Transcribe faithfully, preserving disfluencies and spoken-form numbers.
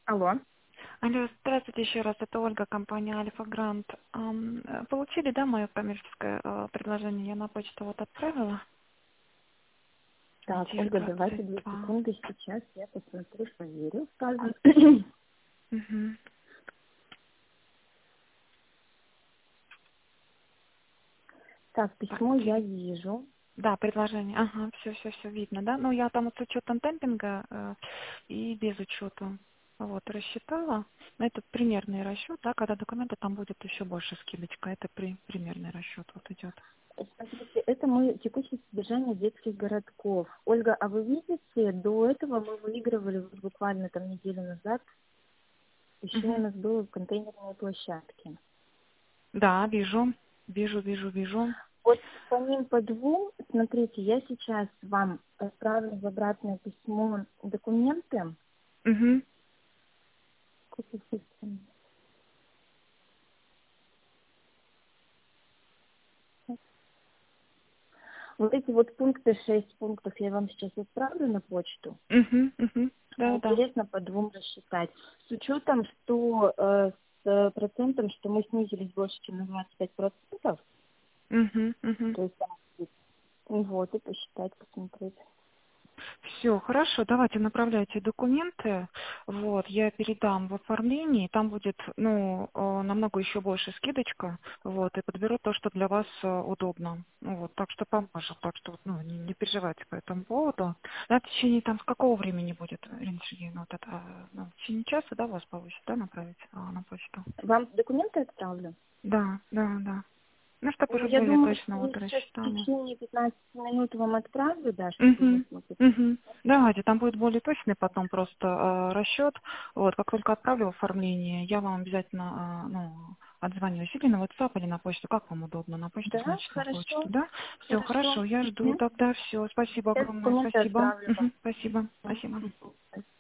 Алло. Алло, здравствуйте еще раз. Это Ольга, компания Альфа Грант. Ам, э, Получили, да, мое коммерческое э, предложение? Я на почту вот отправила. Так, Тир Ольга, давайте двадцать две два. секунды. Сейчас я посмотрю, проверю сразу. Мгм. Так, Так, письмо я тир- вижу. Да, предложение. Ага, все, все, все видно, да? Ну, я там вот с учетом темпинга э, и без учета вот рассчитала. Но это примерный расчет, да, когда документы там будет еще больше скидочка. Это при, примерный расчет вот идет. Смотрите, это мы текущее содержание детских городков. Ольга, а вы видите, до этого мы выигрывали вот буквально там неделю назад. Еще у Мгм. нас было в контейнерной площадке. Да, вижу, вижу, вижу, вижу. Вот по ним по двум, смотрите, я сейчас вам отправлю в обратное письмо документы. Угу. Копия системы. Вот эти вот пункты, шесть пунктов я вам сейчас отправлю на почту. Угу, угу. Мне Да, да. интересно по двум рассчитать. С учетом, что э, с процентом, что мы снизились больше, чем на двадцать пять процентов, Угу, угу. то есть там, вот, и посчитать, посмотреть. Все, хорошо, давайте направляйте документы. Вот, я передам в оформлении. Там будет, ну, э, намного еще больше скидочка. Вот, и подберу то, что для вас э, удобно. Ну, вот, так что поможет. Так что, вот, ну, не, не переживайте по этому поводу. Да, в течение там с какого времени будет, Ирина Сергеевна, вот это, э, ну, в течение часа, да, у вас получится, да, направить а, на почту? Вам документы отправлю? Да, да, да. Ну, чтобы Ну, уже я более думаю, точно что я вот сейчас в рассчитали. течение пятнадцати минут вам отправлю, да, чтобы вы Угу. смогли. Угу. Давайте, там будет более точный потом просто э, расчет. Вот, как только отправлю оформление, я вам обязательно э, ну, отзвонюсь или на WhatsApp, или на почту, как вам удобно, на почту, Да, значит на почту, хорошо, да? Все, хорошо. хорошо, я жду Мгм. тогда, все, спасибо Сейчас огромное, документы спасибо. отправлю Мгм. Спасибо, спасибо. вам.